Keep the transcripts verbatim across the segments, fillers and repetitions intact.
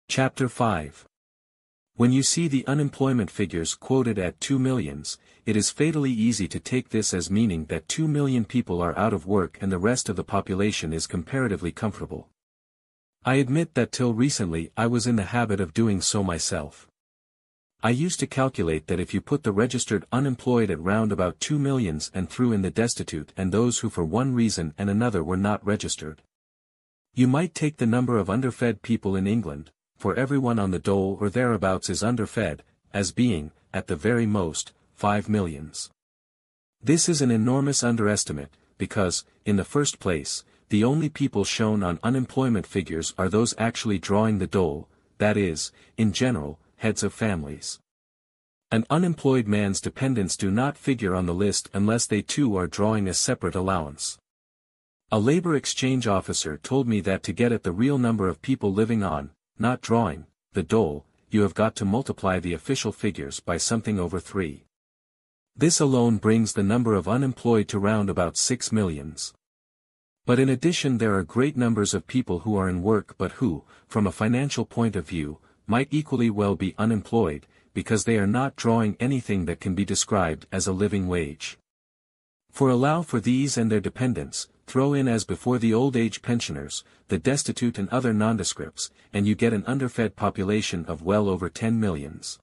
Chapter five. When you see the unemployment figures quoted at two millions, it is fatally easy to take this as meaning that two million people are out of work and the rest of the population is comparatively comfortable. I admit that till recently I was in the habit of doing so myself. I used to calculate that if you put the registered unemployed at round about two millions and threw in the destitute and those who for one reason and another were not registered, you might take the number of underfed people in England, for everyone on the dole or thereabouts is underfed, as being, at the very most, five millions. This is an enormous underestimate, because, in the first place, the only people shown on unemployment figures are those actually drawing the dole, that is, in general, heads of families. An unemployed man's dependents do not figure on the list unless they too are drawing a separate allowance. A labor exchange officer told me that to get at the real number of people living on, not drawing, the dole, you have got to multiply the official figures by something over three. This alone brings the number of unemployed to round about six millions. But in addition there are great numbers of people who are in work but who, from a financial point of view, might equally well be unemployed, because they are not drawing anything that can be described as a living wage. For allow for these and their dependents, throw in as before the old age pensioners, the destitute and other nondescripts, and you get an underfed population of well over ten millions.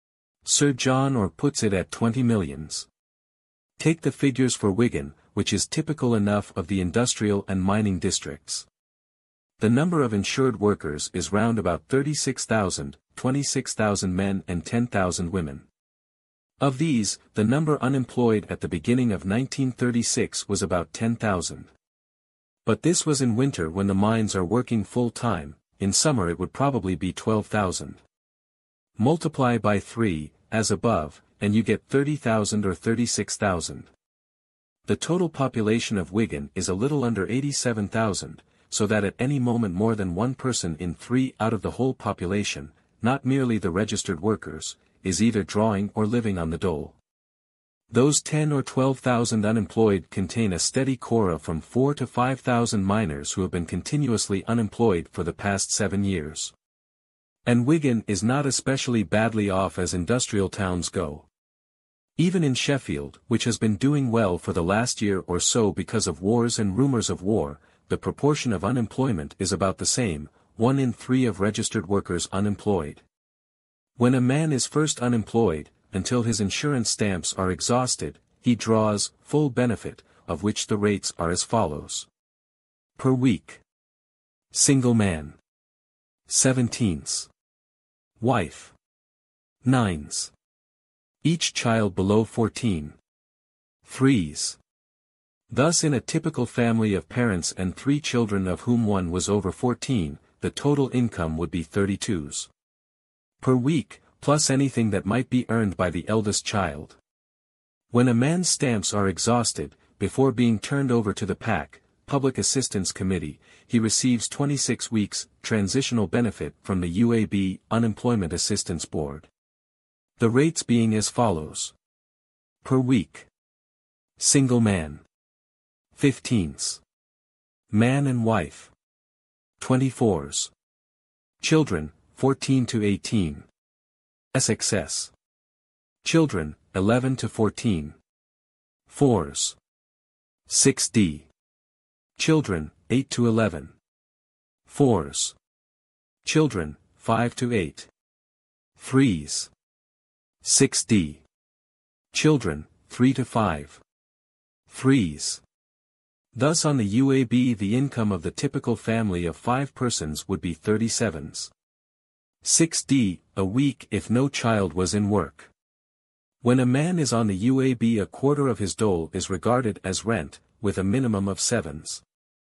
Sir John Orr puts it at twenty millions. Take the figures for Wigan, which is typical enough of the industrial and mining districts. The number of insured workers is round about thirty-six thousand, twenty-six thousand men and ten thousand women. Of these, the number unemployed at the beginning of nineteen thirty-six was about ten thousand. But this was in winter when the mines are working full-time, in summer it would probably be twelve thousand. Multiply by three, as above, and you get thirty thousand or thirty-six thousand. The total population of Wigan is a little under eighty-seven thousand, so that at any moment more than one person in three out of the whole population, not merely the registered workers, is either drawing or living on the dole. Those ten or twelve thousand unemployed contain a steady core of from four to five thousand miners who have been continuously unemployed for the past seven years. And Wigan is not especially badly off as industrial towns go. Even in Sheffield, which has been doing well for the last year or so because of wars and rumours of war, the proportion of unemployment is about the same, one in three of registered workers unemployed. When a man is first unemployed, until his insurance stamps are exhausted, he draws full benefit, of which the rates are as follows. Per week. Single man. Seventeenths. Wife. Nines. Each child below fourteen. Threes. Thus in a typical family of parents and three children of whom one was over fourteen, the total income would be thirty-twos. Per week, plus anything that might be earned by the eldest child. When a man's stamps are exhausted, before being turned over to the P A C, Public Assistance Committee, he receives twenty-six weeks, transitional benefit from the U A B, Unemployment Assistance Board. The rates being as follows. Per week. Single man. Fifteens. Man and wife. Twenty-fours. Children, fourteen to eighteen. S X S. Children, eleven to fourteen. Fours. six D. Children, eight to eleven. Fours. Children, five to eight. Threes. six D. Children, three to five. Threes. Thus on the U A B the income of the typical family of five persons would be thirty-sevens. six D, a week if no child was in work. When a man is on the U A B a quarter of his dole is regarded as rent, with a minimum of sevens.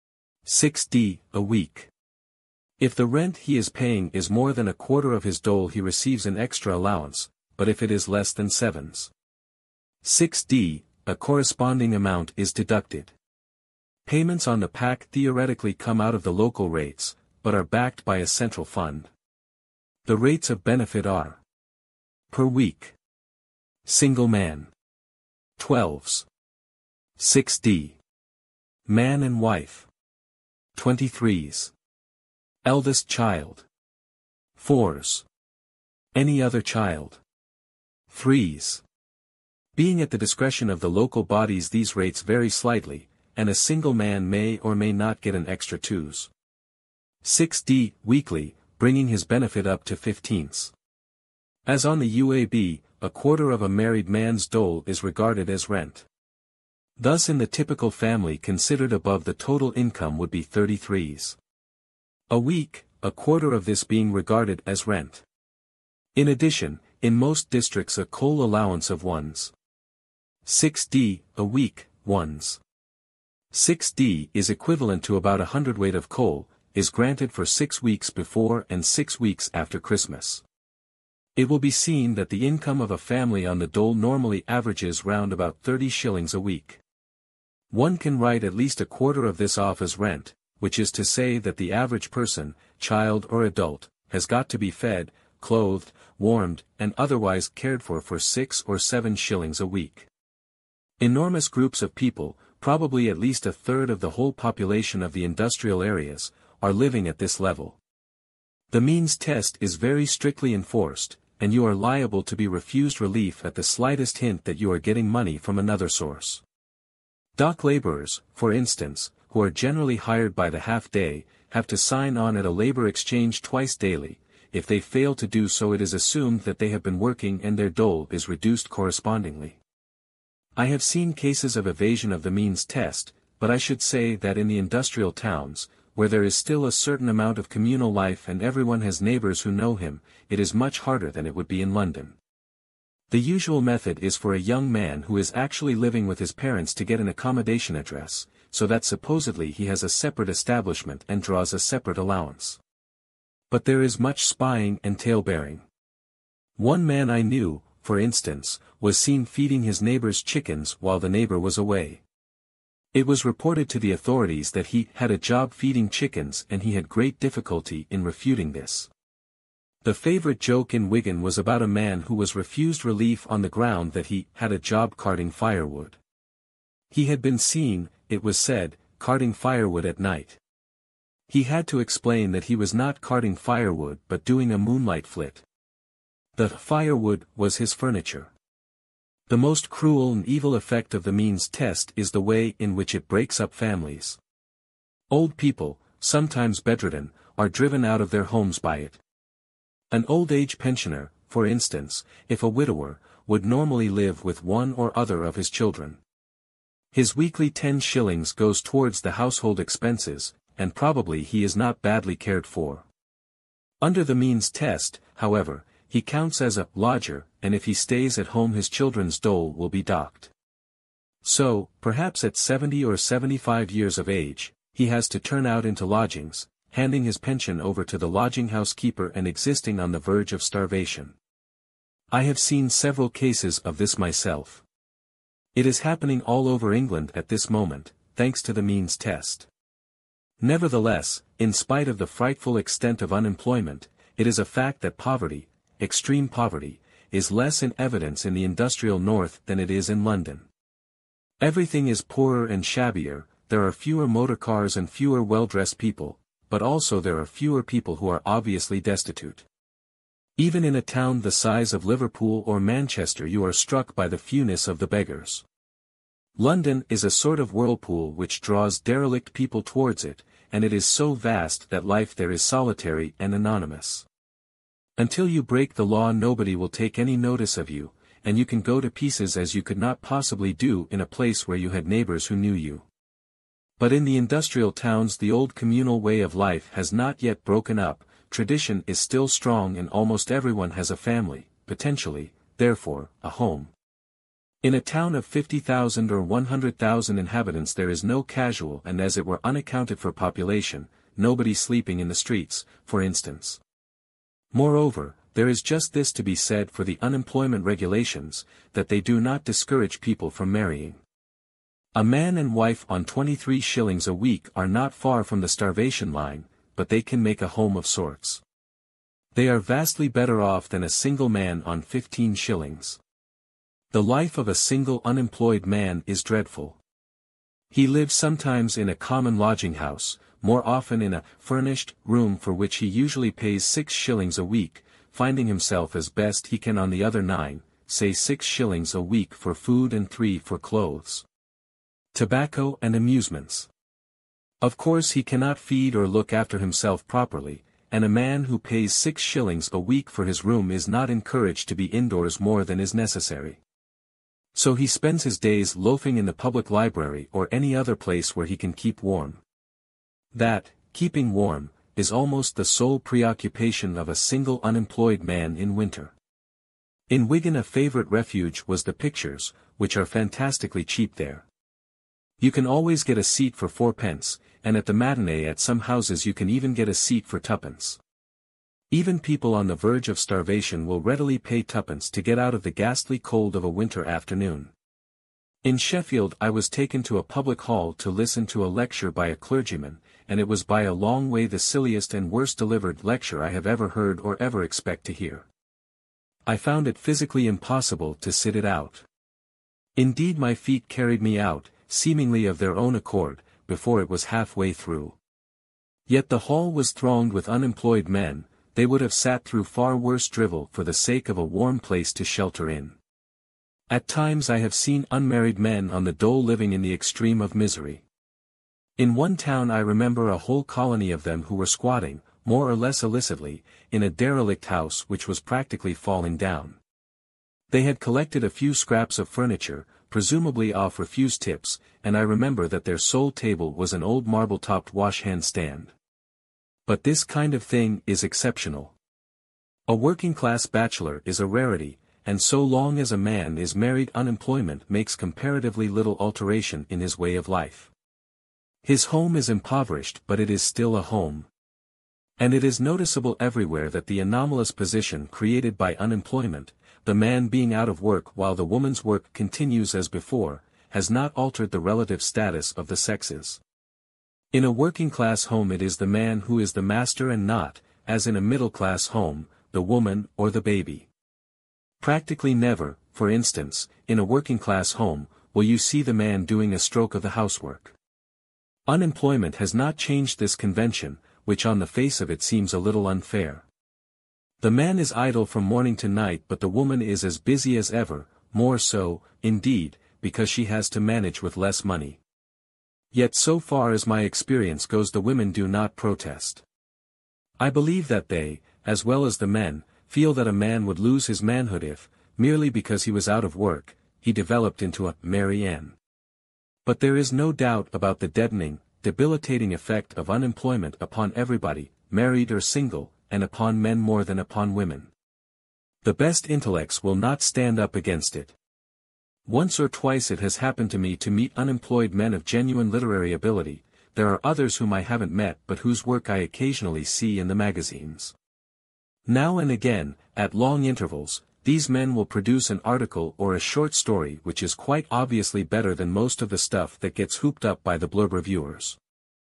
six D, a week. If the rent he is paying is more than a quarter of his dole he receives an extra allowance, but if it is less than sevens. six D, a corresponding amount is deducted. Payments on the P A C theoretically come out of the local rates, but are backed by a central fund. The rates of benefit are. Per week. Single man. Twelves. six D. Man and wife. Twenty-threes. Eldest child. fours. Any other child. threes. Being at the discretion of the local bodies, these rates vary slightly, and a single man may or may not get an extra twos. six D, weekly, bringing his benefit up to fifteenths. As on the U A B, a quarter of a married man's dole is regarded as rent. Thus in the typical family considered above the total income would be thirty-threes. A week, a quarter of this being regarded as rent. In addition, in most districts a coal allowance of ones. six D, a week, ones. six D is equivalent to about a hundredweight of coal, is granted for six weeks before and six weeks after Christmas. It will be seen that the income of a family on the dole normally averages round about thirty shillings a week. One can write at least a quarter of this off as rent, which is to say that the average person, child or adult, has got to be fed, clothed, warmed, and otherwise cared for for six or seven shillings a week. Enormous groups of people, probably at least a third of the whole population of the industrial areas, are living at this level. The means test is very strictly enforced, and you are liable to be refused relief at the slightest hint that you are getting money from another source. Dock laborers, for instance, who are generally hired by the half-day, have to sign on at a labor exchange twice daily. If they fail to do so, it is assumed that they have been working and their dole is reduced correspondingly. I have seen cases of evasion of the means test, but I should say that in the industrial towns, where there is still a certain amount of communal life and everyone has neighbors who know him, it is much harder than it would be in London. The usual method is for a young man who is actually living with his parents to get an accommodation address, so that supposedly he has a separate establishment and draws a separate allowance. But there is much spying and tale-bearing. One man I knew, for instance, was seen feeding his neighbor's chickens while the neighbor was away. It was reported to the authorities that he had a job feeding chickens and he had great difficulty in refuting this. The favorite joke in Wigan was about a man who was refused relief on the ground that he had a job carting firewood. He had been seen, it was said, carting firewood at night. He had to explain that he was not carting firewood but doing a moonlight flit. The firewood was his furniture. The most cruel and evil effect of the means test is the way in which it breaks up families. Old people, sometimes bedridden, are driven out of their homes by it. An old-age pensioner, for instance, if a widower, would normally live with one or other of his children. His weekly ten shillings goes towards the household expenses, and probably he is not badly cared for. Under the means test, however, he counts as a lodger, and if he stays at home his children's dole will be docked. So, perhaps at seventy or seventy-five years of age, he has to turn out into lodgings, handing his pension over to the lodging-house keeper and existing on the verge of starvation. I have seen several cases of this myself. It is happening all over England at this moment, thanks to the means test. Nevertheless, in spite of the frightful extent of unemployment, it is a fact that poverty, extreme poverty, is less in evidence in the industrial north than it is in London. Everything is poorer and shabbier, there are fewer motor cars and fewer well-dressed people, but also there are fewer people who are obviously destitute. Even in a town the size of Liverpool or Manchester you are struck by the fewness of the beggars. London is a sort of whirlpool which draws derelict people towards it, and it is so vast that life there is solitary and anonymous. Until you break the law nobody will take any notice of you, and you can go to pieces as you could not possibly do in a place where you had neighbors who knew you. But in the industrial towns the old communal way of life has not yet broken up, tradition is still strong and almost everyone has a family, potentially, therefore, a home. In a town of fifty thousand or one hundred thousand inhabitants there is no casual and as it were unaccounted for population, nobody sleeping in the streets, for instance. Moreover, there is just this to be said for the unemployment regulations, that they do not discourage people from marrying. A man and wife on twenty-three shillings a week are not far from the starvation line, but they can make a home of sorts. They are vastly better off than a single man on fifteen shillings. The life of a single unemployed man is dreadful. He lives sometimes in a common lodging house, more often in a furnished room for which he usually pays six shillings a week, finding himself as best he can on the other nine, say six shillings a week for food and three for clothes, tobacco and amusements. Of course he cannot feed or look after himself properly, and a man who pays six shillings a week for his room is not encouraged to be indoors more than is necessary. So he spends his days loafing in the public library or any other place where he can keep warm. That, keeping warm, is almost the sole preoccupation of a single unemployed man in winter. In Wigan a favourite refuge was the pictures, which are fantastically cheap there. You can always get a seat for fourpence, and at the matinee at some houses you can even get a seat for twopence. Even people on the verge of starvation will readily pay twopence to get out of the ghastly cold of a winter afternoon. In Sheffield I was taken to a public hall to listen to a lecture by a clergyman, and it was by a long way the silliest and worst delivered lecture I have ever heard or ever expect to hear. I found it physically impossible to sit it out. Indeed my feet carried me out, seemingly of their own accord, before it was halfway through. Yet the hall was thronged with unemployed men, they would have sat through far worse drivel for the sake of a warm place to shelter in. At times I have seen unmarried men on the dole living in the extreme of misery. In one town I remember a whole colony of them who were squatting, more or less illicitly, in a derelict house which was practically falling down. They had collected a few scraps of furniture, presumably off refused tips, and I remember that their sole table was an old marble-topped wash-hand stand. But this kind of thing is exceptional. A working-class bachelor is a rarity, and so long as a man is married unemployment makes comparatively little alteration in his way of life. His home is impoverished but it is still a home. And it is noticeable everywhere that the anomalous position created by unemployment, the man being out of work while the woman's work continues as before, has not altered the relative status of the sexes. In a working-class home it is the man who is the master and not, as in a middle-class home, the woman or the baby. Practically never, for instance, in a working-class home, will you see the man doing a stroke of the housework. Unemployment has not changed this convention, which on the face of it seems a little unfair. The man is idle from morning to night but the woman is as busy as ever, more so, indeed, because she has to manage with less money. Yet so far as my experience goes the women do not protest. I believe that they, as well as the men, feel that a man would lose his manhood if, merely because he was out of work, he developed into a Mary Ann. But there is no doubt about the deadening, debilitating effect of unemployment upon everybody, married or single, and upon men more than upon women. The best intellects will not stand up against it. Once or twice it has happened to me to meet unemployed men of genuine literary ability, there are others whom I haven't met but whose work I occasionally see in the magazines. Now and again, at long intervals, these men will produce an article or a short story which is quite obviously better than most of the stuff that gets hooped up by the blurb reviewers.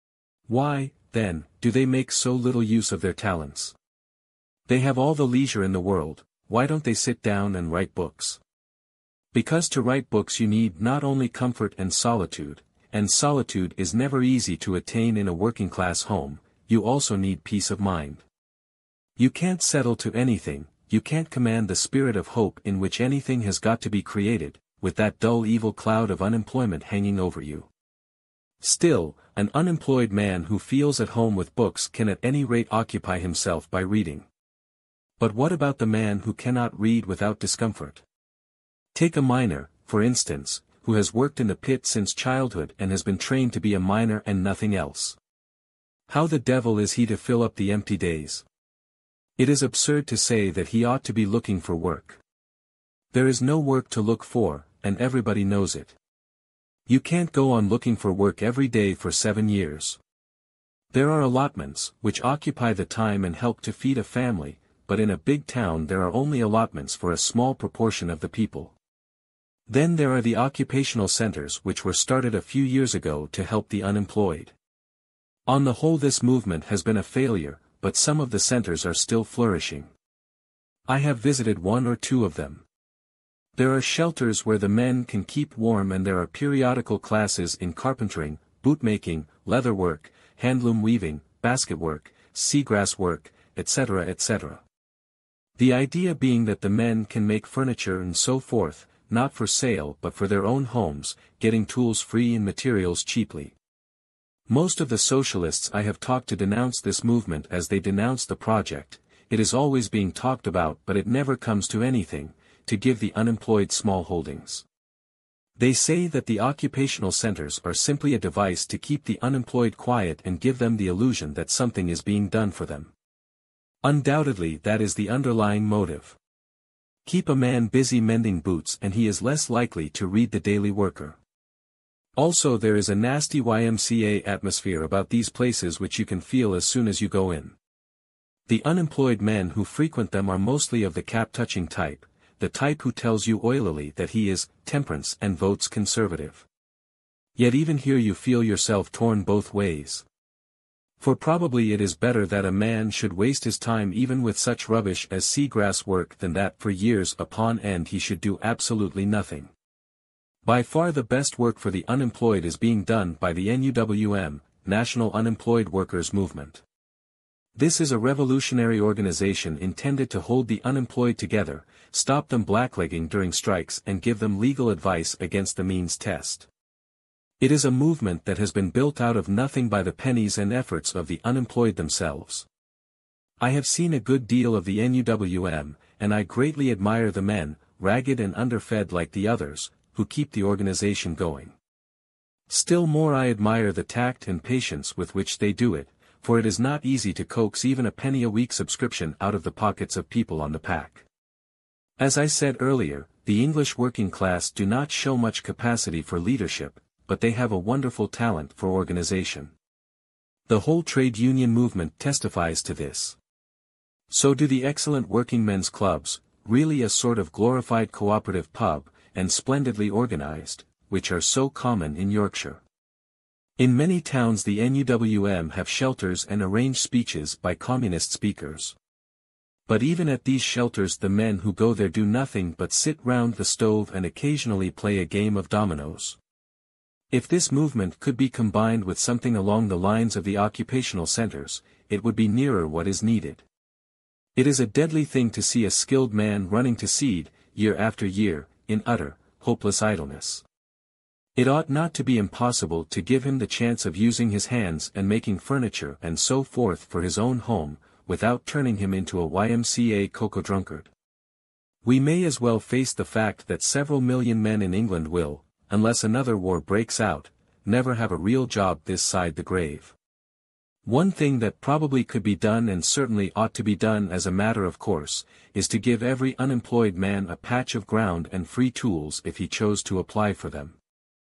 Why, then, do they make so little use of their talents? They have all the leisure in the world, why don't they sit down and write books? Because to write books you need not only comfort and solitude, and solitude is never easy to attain in a working-class home, you also need peace of mind. You can't settle to anything, you can't command the spirit of hope in which anything has got to be created, with that dull evil cloud of unemployment hanging over you. Still, an unemployed man who feels at home with books can at any rate occupy himself by reading. But what about the man who cannot read without discomfort? Take a miner, for instance, who has worked in the pit since childhood and has been trained to be a miner and nothing else. How the devil is he to fill up the empty days? It is absurd to say that he ought to be looking for work. There is no work to look for, and everybody knows it. You can't go on looking for work every day for seven years. There are allotments, which occupy the time and help to feed a family, but in a big town there are only allotments for a small proportion of the people. Then there are the occupational centers which were started a few years ago to help the unemployed. On the whole this movement has been a failure, but some of the centers are still flourishing. I have visited one or two of them. There are shelters where the men can keep warm and there are periodical classes in carpentering, bootmaking, leatherwork, handloom weaving, basketwork, seagrass work, et cetera et cetera. The idea being that the men can make furniture and so forth, not for sale but for their own homes, getting tools free and materials cheaply. Most of the socialists I have talked to denounce this movement as they denounce the project. It is always being talked about but it never comes to anything, to give the unemployed small holdings. They say that the occupational centers are simply a device to keep the unemployed quiet and give them the illusion that something is being done for them. Undoubtedly that is the underlying motive. Keep a man busy mending boots and he is less likely to read the Daily Worker. Also there is a nasty Y M C A atmosphere about these places which you can feel as soon as you go in. The unemployed men who frequent them are mostly of the cap-touching type, the type who tells you oilily that he is temperance and votes conservative. Yet even here you feel yourself torn both ways. For probably it is better that a man should waste his time even with such rubbish as seagrass work than that for years upon end he should do absolutely nothing. By far the best work for the unemployed is being done by the N U W M, National Unemployed Workers Movement. This is a revolutionary organization intended to hold the unemployed together, stop them blacklegging during strikes and give them legal advice against the means test. It is a movement that has been built out of nothing by the pennies and efforts of the unemployed themselves. I have seen a good deal of the N U W M, and I greatly admire the men, ragged and underfed like the others, who keep the organization going. Still more I admire the tact and patience with which they do it, for it is not easy to coax even a penny a week subscription out of the pockets of people on the pack. As I said earlier, the English working class do not show much capacity for leadership, but they have a wonderful talent for organization. The whole trade union movement testifies to this. So do the excellent working men's clubs, really a sort of glorified cooperative pub, and splendidly organized, which are so common in Yorkshire. In many towns the N U W M have shelters and arrange speeches by communist speakers. But even at these shelters the men who go there do nothing but sit round the stove and occasionally play a game of dominoes. If this movement could be combined with something along the lines of the occupational centers, it would be nearer what is needed. It is a deadly thing to see a skilled man running to seed, year after year, in utter, hopeless idleness. It ought not to be impossible to give him the chance of using his hands and making furniture and so forth for his own home, without turning him into a Y M C A cocoa drunkard. We may as well face the fact that several million men in England will, unless another war breaks out, never have a real job this side the grave. One thing that probably could be done and certainly ought to be done as a matter of course, is to give every unemployed man a patch of ground and free tools if he chose to apply for them.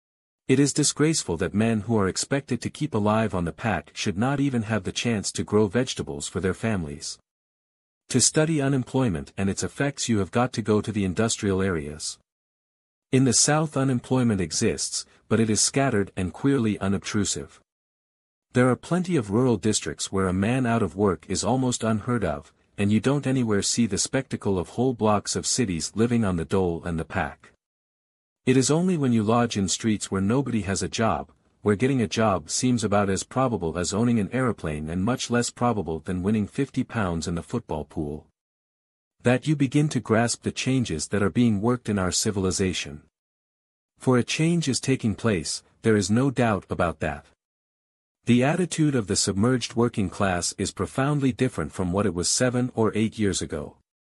It is disgraceful that men who are expected to keep alive on the pack should not even have the chance to grow vegetables for their families. To study unemployment and its effects you have got to go to the industrial areas. In the South unemployment exists, but it is scattered and queerly unobtrusive. There are plenty of rural districts where a man out of work is almost unheard of, and you don't anywhere see the spectacle of whole blocks of cities living on the dole and the pack. It is only when you lodge in streets where nobody has a job, where getting a job seems about as probable as owning an aeroplane and much less probable than winning fifty pounds in the football pool, that you begin to grasp the changes that are being worked in our civilization. For a change is taking place, there is no doubt about that. The attitude of the submerged working class is profoundly different from what it was seven or eight years ago.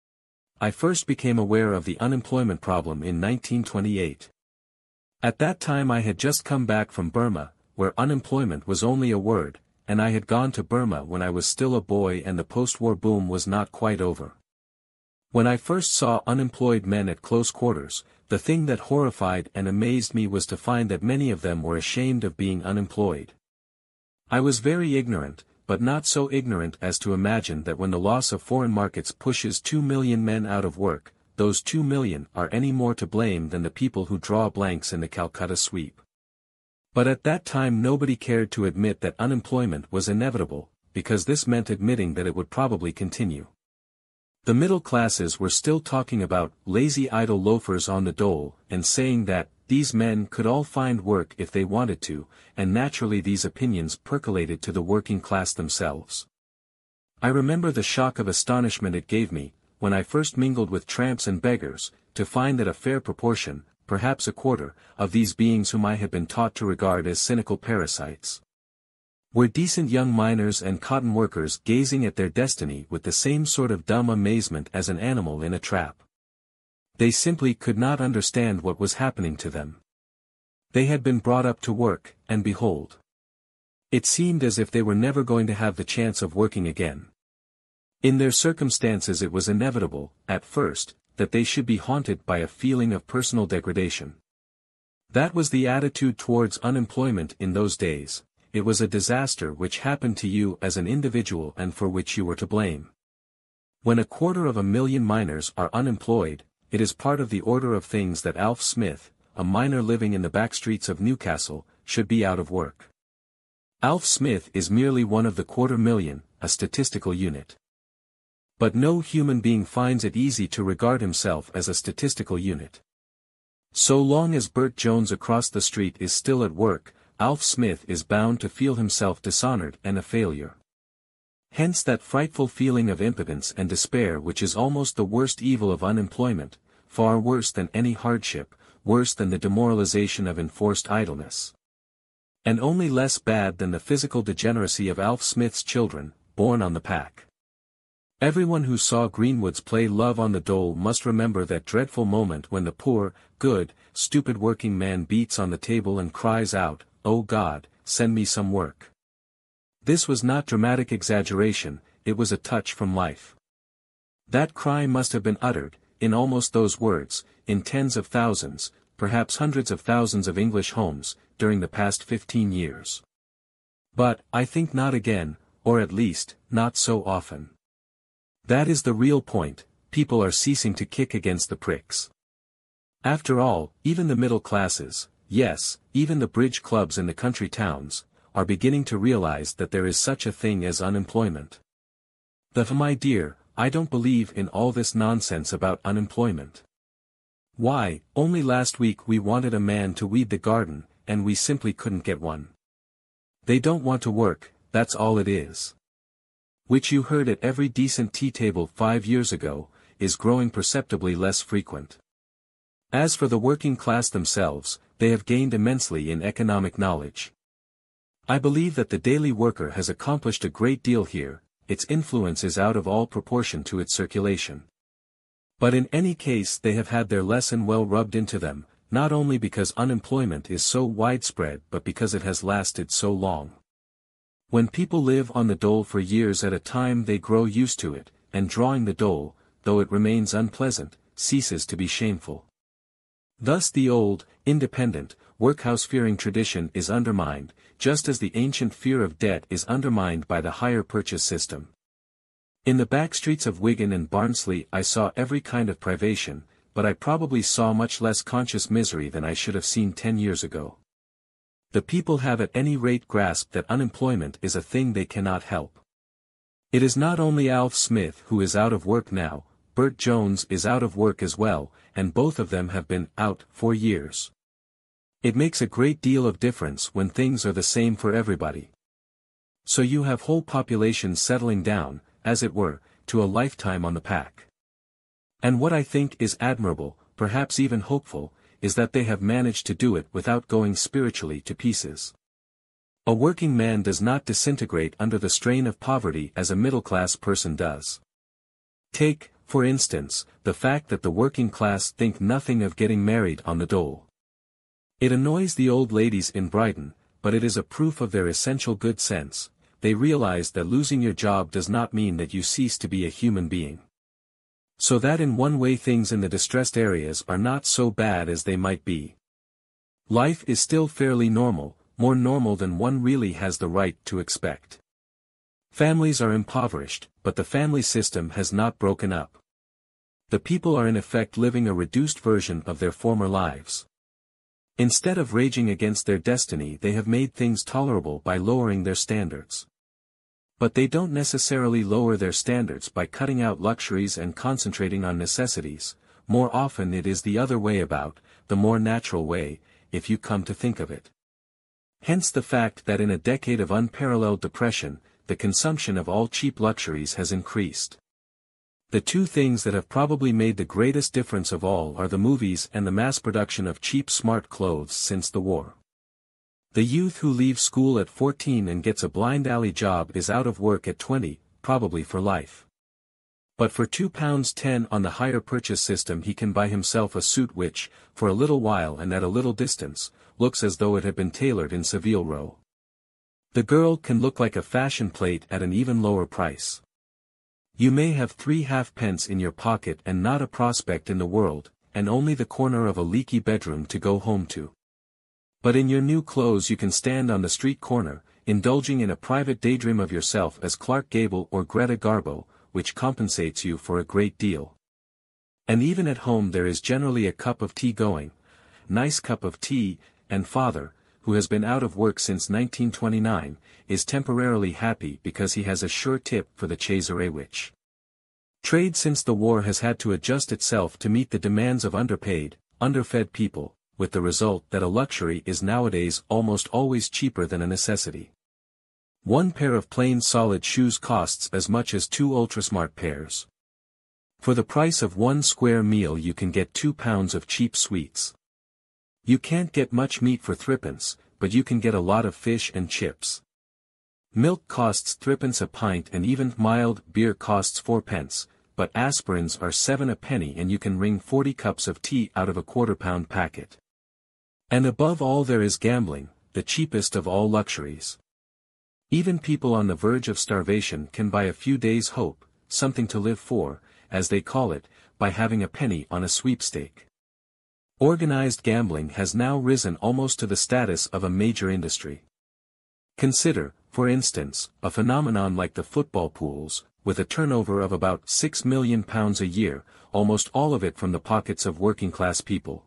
I first became aware of the unemployment problem in nineteen twenty-eight. At that time I had just come back from Burma, where unemployment was only a word, and I had gone to Burma when I was still a boy and the post-war boom was not quite over. When I first saw unemployed men at close quarters, the thing that horrified and amazed me was to find that many of them were ashamed of being unemployed. I was very ignorant, but not so ignorant as to imagine that when the loss of foreign markets pushes two million men out of work, those two million are any more to blame than the people who draw blanks in the Calcutta sweep. But at that time nobody cared to admit that unemployment was inevitable, because this meant admitting that it would probably continue. The middle classes were still talking about lazy idle loafers on the dole, and saying that, these men could all find work if they wanted to, and naturally these opinions percolated to the working class themselves. I remember the shock of astonishment it gave me, when I first mingled with tramps and beggars, to find that a fair proportion, perhaps a quarter, of these beings whom I had been taught to regard as cynical parasites, were decent young miners and cotton workers gazing at their destiny with the same sort of dumb amazement as an animal in a trap. They simply could not understand what was happening to them. They had been brought up to work, and behold, it seemed as if they were never going to have the chance of working again. In their circumstances it was inevitable, at first, that they should be haunted by a feeling of personal degradation. That was the attitude towards unemployment in those days. It was a disaster which happened to you as an individual and for which you were to blame. When a quarter of a million miners are unemployed, it is part of the order of things that Alf Smith, a miner living in the back streets of Newcastle, should be out of work. Alf Smith is merely one of the quarter million, a statistical unit. But no human being finds it easy to regard himself as a statistical unit. So long as Bert Jones across the street is still at work, Alf Smith is bound to feel himself dishonored and a failure. Hence that frightful feeling of impotence and despair which is almost the worst evil of unemployment, far worse than any hardship, worse than the demoralization of enforced idleness, and only less bad than the physical degeneracy of Alf Smith's children, born on the pack. Everyone who saw Greenwood's play Love on the Dole must remember that dreadful moment when the poor, good, stupid working man beats on the table and cries out, "Oh God, send me some work." This was not dramatic exaggeration, it was a touch from life. That cry must have been uttered, in almost those words, in tens of thousands, perhaps hundreds of thousands of English homes, during the past fifteen years. But, I think not again, or at least, not so often. That is the real point, people are ceasing to kick against the pricks. After all, even the middle classes, yes, even the bridge clubs in the country towns, are beginning to realize that there is such a thing as unemployment. But my dear, I don't believe in all this nonsense about unemployment. Why, only last week we wanted a man to weed the garden, and we simply couldn't get one. They don't want to work, that's all it is. Which you heard at every decent tea table five years ago, is growing perceptibly less frequent. As for the working class themselves, they have gained immensely in economic knowledge. I believe that the daily worker has accomplished a great deal here, its influence is out of all proportion to its circulation. But in any case they have had their lesson well rubbed into them, not only because unemployment is so widespread but because it has lasted so long. When people live on the dole for years at a time they grow used to it, and drawing the dole, though it remains unpleasant, ceases to be shameful. Thus the old, independent, workhouse-fearing tradition is undermined, just as the ancient fear of debt is undermined by the hire purchase system. In the back streets of Wigan and Barnsley I saw every kind of privation, but I probably saw much less conscious misery than I should have seen ten years ago. The people have at any rate grasped that unemployment is a thing they cannot help. It is not only Alf Smith who is out of work now, Bert Jones is out of work as well, and both of them have been out for years. It makes a great deal of difference when things are the same for everybody. So you have whole populations settling down, as it were, to a lifetime on the pack. And what I think is admirable, perhaps even hopeful, is that they have managed to do it without going spiritually to pieces. A working man does not disintegrate under the strain of poverty as a middle-class person does. Take, for instance, the fact that the working class think nothing of getting married on the dole. It annoys the old ladies in Brighton, but it is a proof of their essential good sense. They realize that losing your job does not mean that you cease to be a human being. So that in one way things in the distressed areas are not so bad as they might be. Life is still fairly normal, more normal than one really has the right to expect. Families are impoverished, but the family system has not broken up. The people are in effect living a reduced version of their former lives. Instead of raging against their destiny, they have made things tolerable by lowering their standards. But they don't necessarily lower their standards by cutting out luxuries and concentrating on necessities. More often it is the other way about, the more natural way, if you come to think of it. Hence the fact that in a decade of unparalleled depression, the consumption of all cheap luxuries has increased. The two things that have probably made the greatest difference of all are the movies and the mass production of cheap smart clothes since the war. The youth who leaves school at fourteen and gets a blind alley job is out of work at twenty, probably for life. But for two pounds ten on the hire purchase system he can buy himself a suit which, for a little while and at a little distance, looks as though it had been tailored in Savile Row. The girl can look like a fashion plate at an even lower price. You may have three halfpence in your pocket and not a prospect in the world, and only the corner of a leaky bedroom to go home to. But in your new clothes you can stand on the street corner, indulging in a private daydream of yourself as Clark Gable or Greta Garbo, which compensates you for a great deal. And even at home there is generally a cup of tea going, nice cup of tea, and father, who has been out of work since nineteen twenty-nine, is temporarily happy because he has a sure tip for the Cesare which. Trade since the war has had to adjust itself to meet the demands of underpaid, underfed people, with the result that a luxury is nowadays almost always cheaper than a necessity. One pair of plain solid shoes costs as much as two ultrasmart pairs. For the price of one square meal you can get two pounds of cheap sweets. You can't get much meat for threepence, but you can get a lot of fish and chips. Milk costs threepence a pint and even mild beer costs fourpence, but aspirins are seven a penny and you can wring forty cups of tea out of a quarter-pound packet. And above all there is gambling, the cheapest of all luxuries. Even people on the verge of starvation can buy a few days' hope, something to live for, as they call it, by having a penny on a sweepstake. Organized gambling has now risen almost to the status of a major industry. Consider, for instance, a phenomenon like the football pools, with a turnover of about six million pounds a year, almost all of it from the pockets of working-class people.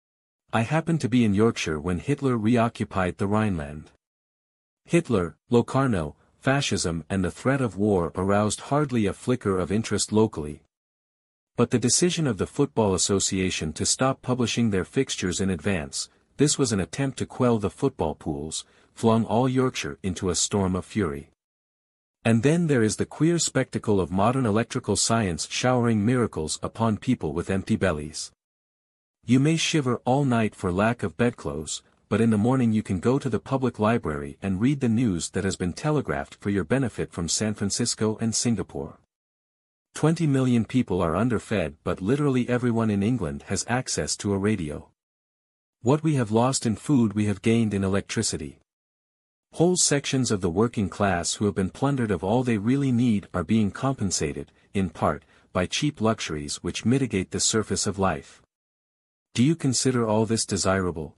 I happened to be in Yorkshire when Hitler reoccupied the Rhineland. Hitler, Locarno, fascism and the threat of war aroused hardly a flicker of interest locally. But the decision of the Football Association to stop publishing their fixtures in advance, this was an attempt to quell the football pools, flung all Yorkshire into a storm of fury. And then there is the queer spectacle of modern electrical science showering miracles upon people with empty bellies. You may shiver all night for lack of bedclothes, but in the morning you can go to the public library and read the news that has been telegraphed for your benefit from San Francisco and Singapore. Twenty million people are underfed, but literally everyone in England has access to a radio. What we have lost in food we have gained in electricity. Whole sections of the working class who have been plundered of all they really need are being compensated, in part, by cheap luxuries which mitigate the surface of life. Do you consider all this desirable?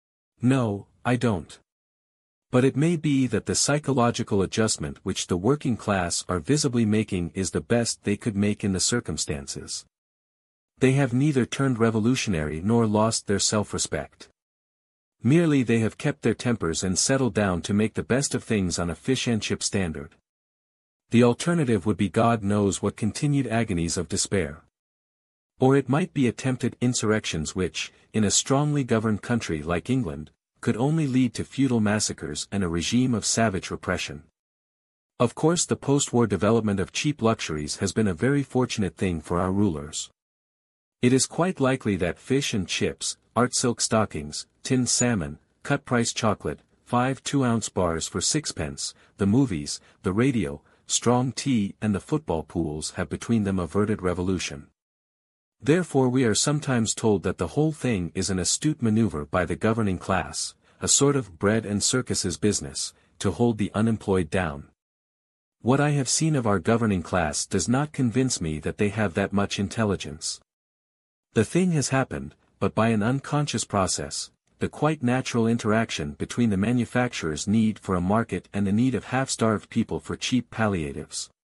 No, I don't. But it may be that the psychological adjustment which the working class are visibly making is the best they could make in the circumstances. They have neither turned revolutionary nor lost their self-respect. Merely they have kept their tempers and settled down to make the best of things on a fish and chip standard. The alternative would be God knows what continued agonies of despair. Or it might be attempted insurrections which, in a strongly governed country like England, could only lead to feudal massacres and a regime of savage repression. Of course the post-war development of cheap luxuries has been a very fortunate thing for our rulers. It is quite likely that fish and chips, art silk stockings, tinned salmon, cut-price chocolate, five two-ounce bars for sixpence, the movies, the radio, strong tea and the football pools have between them averted revolution. Therefore we are sometimes told that the whole thing is an astute maneuver by the governing class, a sort of bread and circuses business, to hold the unemployed down. What I have seen of our governing class does not convince me that they have that much intelligence. The thing has happened, but by an unconscious process, the quite natural interaction between the manufacturer's need for a market and the need of half-starved people for cheap palliatives.